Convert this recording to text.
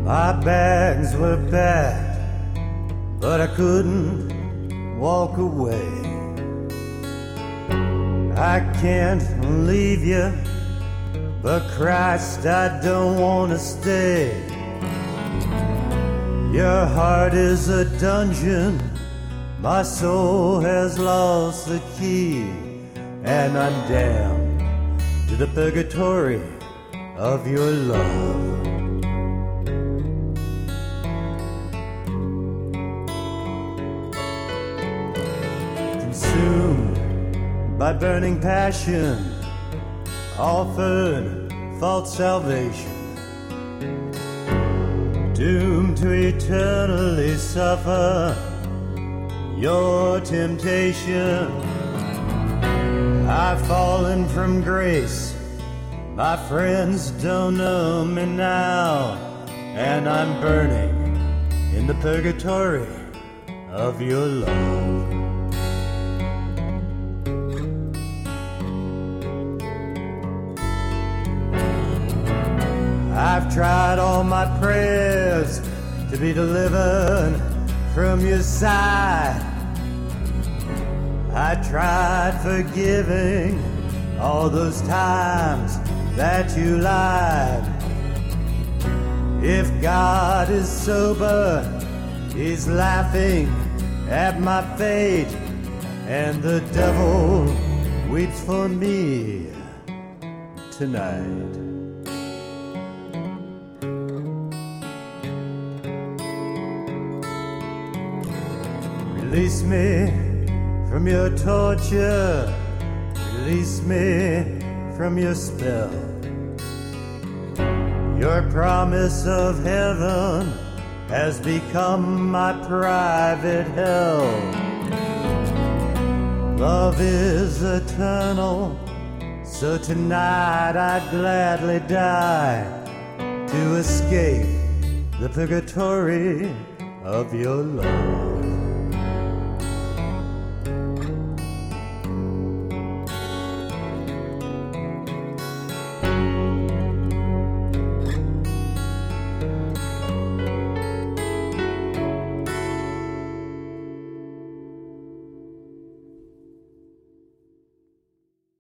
My bags were packed, but I couldn't walk away. I can't leave you, but Christ, I don't want to stay. Your heart is a dungeon, my soul has lost the key, and I'm damned to the purgatory of your love. Consumed by burning passion, offered false salvation, doomed to eternally suffer your temptation. I've fallen from grace, my friends don't know me now, and I'm burning in the purgatory of your love. I've tried all my prayers to be delivered from your side. I tried forgiving all those times that you lied. If God is sober, he's laughing at my fate, and the devil weeps for me tonight. Release me from your torture, release me from your spell. Your promise of heaven has become my private hell. Love is eternal, so tonight I'd gladly die to escape the purgatory of your love.